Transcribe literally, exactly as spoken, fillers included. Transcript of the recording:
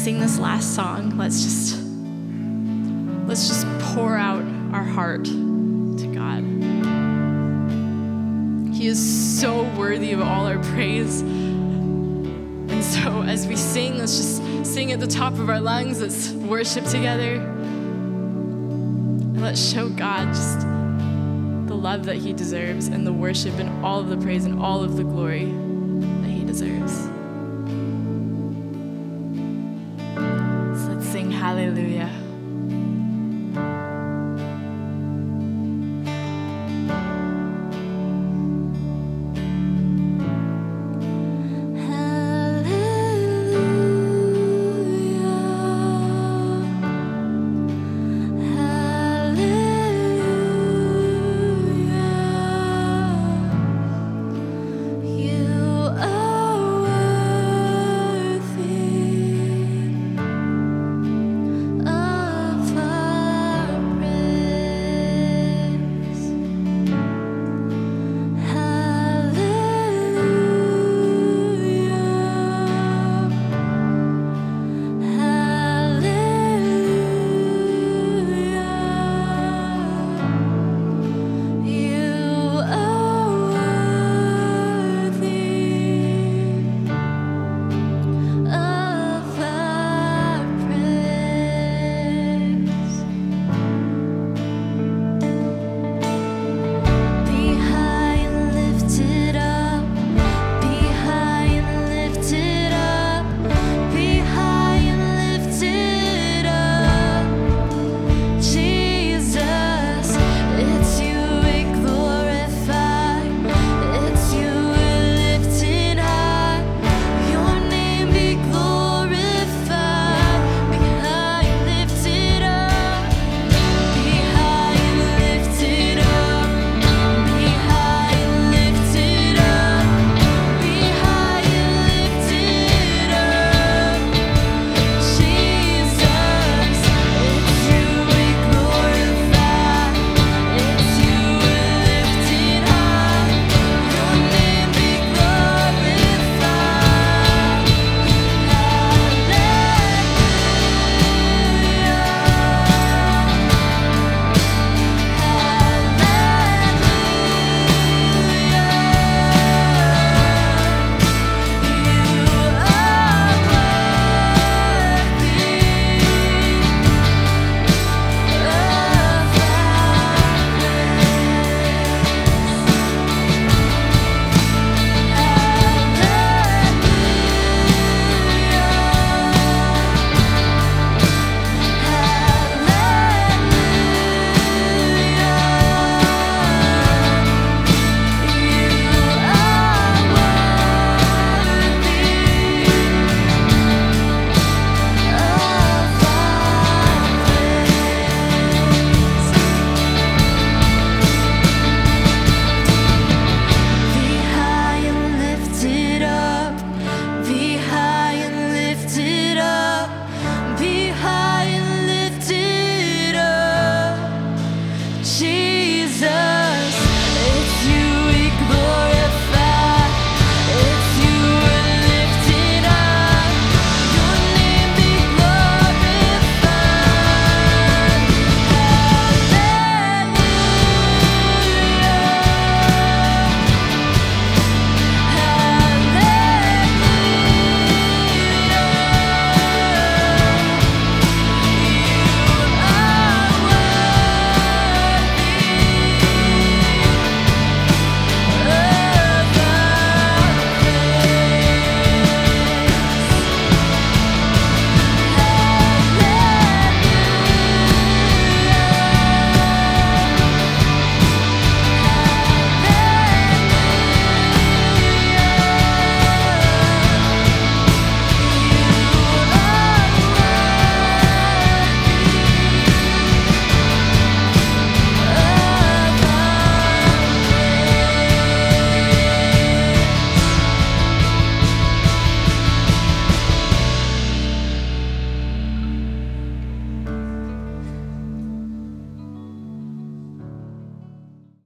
sing this last song, let's just let's just pour out our heart to God. He is so worthy of all our praise. And so as we sing, let's just sing at the top of our lungs. Let's worship together. And let's show God just the love that he deserves and the worship and all of the praise and all of the glory that he deserves. So let's sing hallelujah.